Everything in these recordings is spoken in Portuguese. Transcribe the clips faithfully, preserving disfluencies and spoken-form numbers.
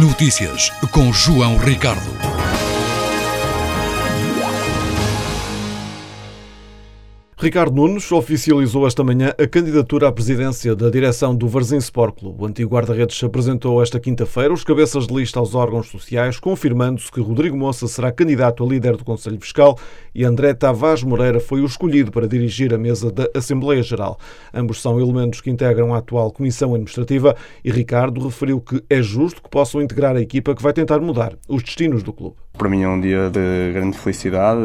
Notícias com João Ricardo. Ricardo Nunes oficializou esta manhã a candidatura à presidência da direção do Varzim Sport Clube. O antigo guarda-redes apresentou esta quinta-feira os cabeças de lista aos órgãos sociais, confirmando-se que Rodrigo Moça será candidato a líder do Conselho Fiscal e André Tavares Moreira foi o escolhido para dirigir a mesa da Assembleia Geral. Ambos são elementos que integram a atual Comissão Administrativa e Ricardo referiu que é justo que possam integrar a equipa que vai tentar mudar os destinos do clube. Para mim é um dia de grande felicidade,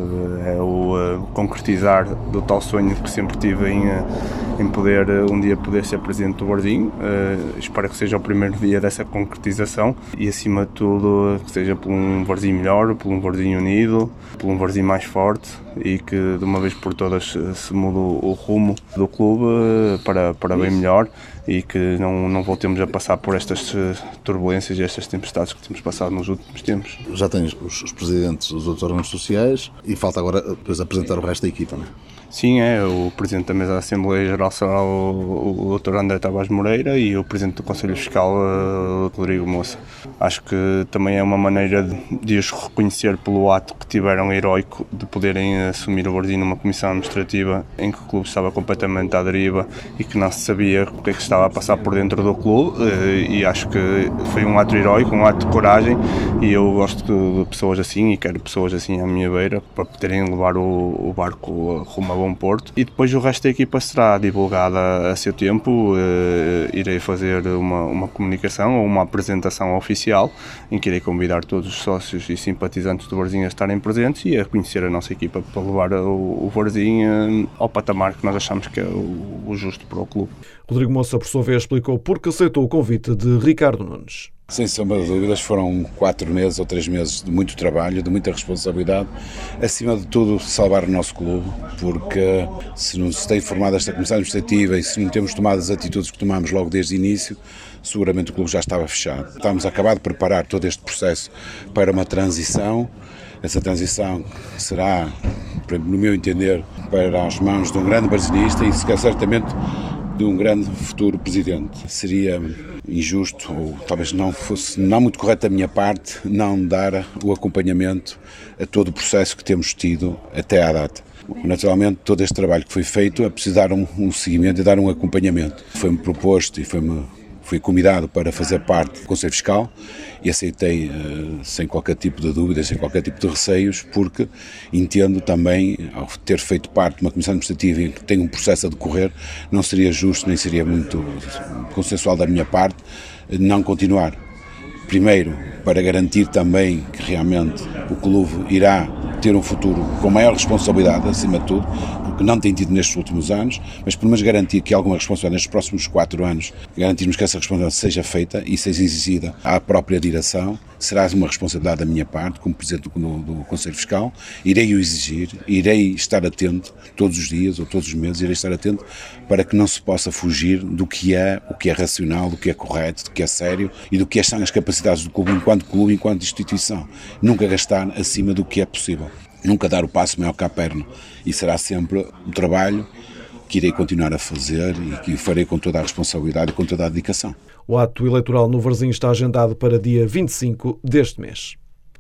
é o concretizar do tal sonho que sempre tive em, em poder um dia poder ser presidente do Varzim. Uh, espero que seja o primeiro dia dessa concretização e acima de tudo que seja por um Varzim melhor, por um Varzim unido, por um Varzim mais forte e que de uma vez por todas se mude o rumo do clube para, para bem melhor e que não, não voltemos a passar por estas turbulências e estas tempestades que temos passado nos últimos tempos. Já tens os, os presidentes dos outros órgãos sociais e falta agora depois apresentar o resto da equipa, não é? Sim, é. O Presidente da Mesa da Assembleia Geral será o, o doutor André Tavares Moreira e o Presidente do Conselho Fiscal, o Rodrigo Moça. Acho que também é uma maneira de, de os reconhecer pelo ato que tiveram heroico de poderem assumir o Varzim numa comissão administrativa em que o clube estava completamente à deriva e que não se sabia o que é que estava a passar por dentro do clube, e acho que foi um ato heroico, um ato de coragem, e eu gosto de pessoas assim e quero pessoas assim à minha beira para poderem levar o, o barco rumo a Bom Porto. E depois o resto da equipa será divulgada a seu tempo. Uh, irei fazer uma, uma comunicação ou uma apresentação oficial em que irei convidar todos os sócios e simpatizantes do Varzim a estarem presentes e a conhecer a nossa equipa para levar o, o Varzim uh, ao patamar que nós achamos que é o, o justo para o clube. Rodrigo Moça, por sua vez, explicou porque aceitou o convite de Ricardo Nunes. Sem sombra de dúvidas, foram quatro meses ou três meses de muito trabalho, de muita responsabilidade, acima de tudo salvar o nosso clube, porque se não se tem formado esta comissão administrativa e se não temos tomado as atitudes que tomamos logo desde o início, seguramente o clube já estava fechado. Estamos a acabar de preparar todo este processo para uma transição. Essa transição será, no meu entender, para as mãos de um grande varzinista e certamente de um grande futuro presidente. Seria injusto, ou talvez não fosse não muito correto da minha parte, não dar o acompanhamento a todo o processo que temos tido até à data. Naturalmente, todo este trabalho que foi feito é preciso dar um, um seguimento e dar um acompanhamento. Foi-me proposto e foi-me Fui convidado para fazer parte do Conselho Fiscal e aceitei uh, sem qualquer tipo de dúvidas, sem qualquer tipo de receios, porque entendo também, ao ter feito parte de uma comissão administrativa em que tem um processo a decorrer, não seria justo nem seria muito consensual da minha parte não continuar. Primeiro, para garantir também que realmente o clube irá ter um futuro com maior responsabilidade, acima de tudo, porque não tem tido nestes últimos anos, mas pelo menos garantir que alguma responsabilidade nestes próximos quatro anos, garantirmos que essa responsabilidade seja feita e seja exigida à própria direção, será uma responsabilidade da minha parte, como Presidente do, do Conselho Fiscal, irei o exigir, irei estar atento todos os dias ou todos os meses, irei estar atento para que não se possa fugir do que é, o que é racional, do que é correto, do que é sério e do que são as capacidades do clube enquanto clube, enquanto instituição. Nunca gastar acima do que é possível. Nunca dar o passo maior que a perna. E será sempre um trabalho que irei continuar a fazer e que farei com toda a responsabilidade e com toda a dedicação. O ato eleitoral no Varzim está agendado para dia vinte e cinco deste mês.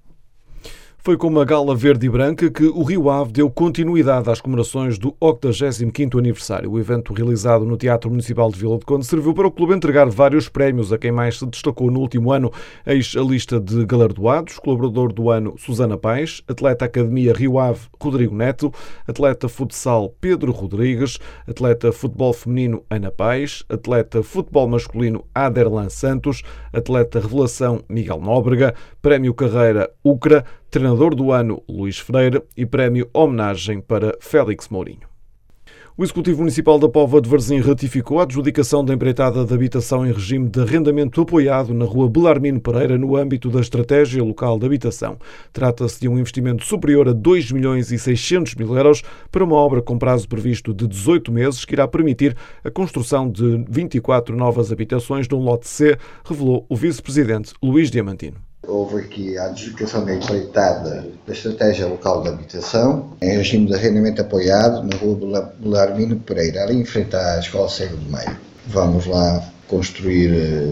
Foi com uma gala verde e branca que o Rio Ave deu continuidade às comemorações do octogésimo quinto aniversário. O evento realizado no Teatro Municipal de Vila de Conde serviu para o clube entregar vários prémios a quem mais se destacou no último ano. Eis a lista de galardoados: colaborador do ano Susana Paes, atleta Academia Rio Ave Rodrigo Neto, atleta futsal Pedro Rodrigues, atleta futebol feminino Ana Paes, atleta futebol masculino Aderlan Santos, atleta revelação Miguel Nóbrega, prémio carreira Ucra, treinador do ano Luís Freire e prémio homenagem para Félix Mourinho. O Executivo Municipal da Póvoa de Varzim ratificou a adjudicação da empreitada de habitação em regime de arrendamento apoiado na rua Belarmino Pereira no âmbito da Estratégia Local de Habitação. Trata-se de um investimento superior a dois milhões e seiscentos mil euros para uma obra com prazo previsto de dezoito meses que irá permitir a construção de vinte e quatro novas habitações num lote C, revelou o Vice-Presidente Luís Diamantino. Houve aqui a adjudicação da empreitada da Estratégia Local de Habitação, em regime de arrendamento apoiado, na rua Belarmino Pereira, ali em frente à Escola Cego de Meio. Vamos lá construir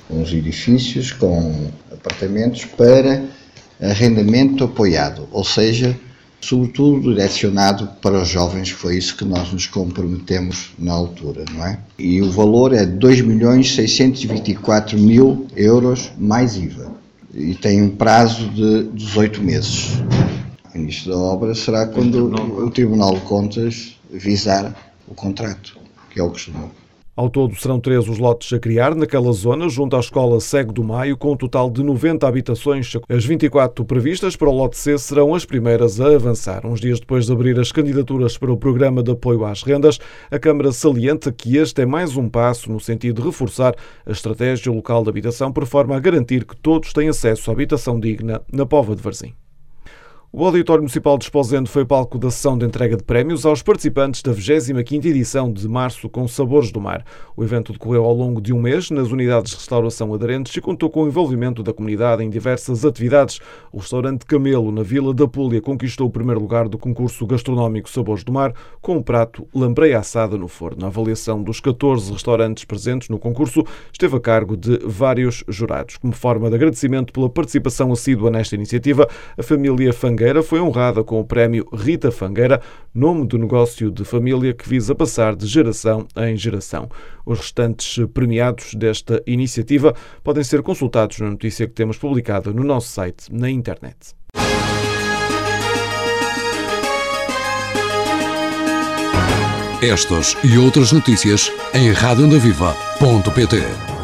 uns edifícios com apartamentos para arrendamento apoiado, ou seja, sobretudo direcionado para os jovens, foi isso que nós nos comprometemos na altura, não é? E o valor é dois milhões seiscentos e vinte e quatro mil euros mais I V A e tem um prazo de dezoito meses. O início da obra será quando o Tribunal de Contas visar o contrato, que é o costume. Ao todo, serão três os lotes a criar naquela zona, junto à Escola Cego do Maio, com um total de noventa habitações. As vinte e quatro previstas para o lote C serão as primeiras a avançar. Uns dias depois de abrir as candidaturas para o Programa de Apoio às Rendas, a Câmara salienta que este é mais um passo no sentido de reforçar a estratégia local de habitação, por forma a garantir que todos têm acesso à habitação digna na Póvoa de Varzim. O Auditório Municipal de Esposende foi palco da sessão de entrega de prémios aos participantes da vigésima quinta edição de Março com Sabores do Mar. O evento decorreu ao longo de um mês nas unidades de restauração aderentes e contou com o envolvimento da comunidade em diversas atividades. O restaurante Camelo, na Vila da Púlia, conquistou o primeiro lugar do concurso gastronómico Sabores do Mar com o prato lampreia assada no forno. A avaliação dos catorze restaurantes presentes no concurso esteve a cargo de vários jurados. Como forma de agradecimento pela participação assídua nesta iniciativa, a família Fangueira foi honrada com o prémio Rita Fangueira, nome do negócio de família que visa passar de geração em geração. Os restantes premiados desta iniciativa podem ser consultados na notícia que temos publicada no nosso site na internet. Estas e outras notícias em rádio onda viva ponto pt.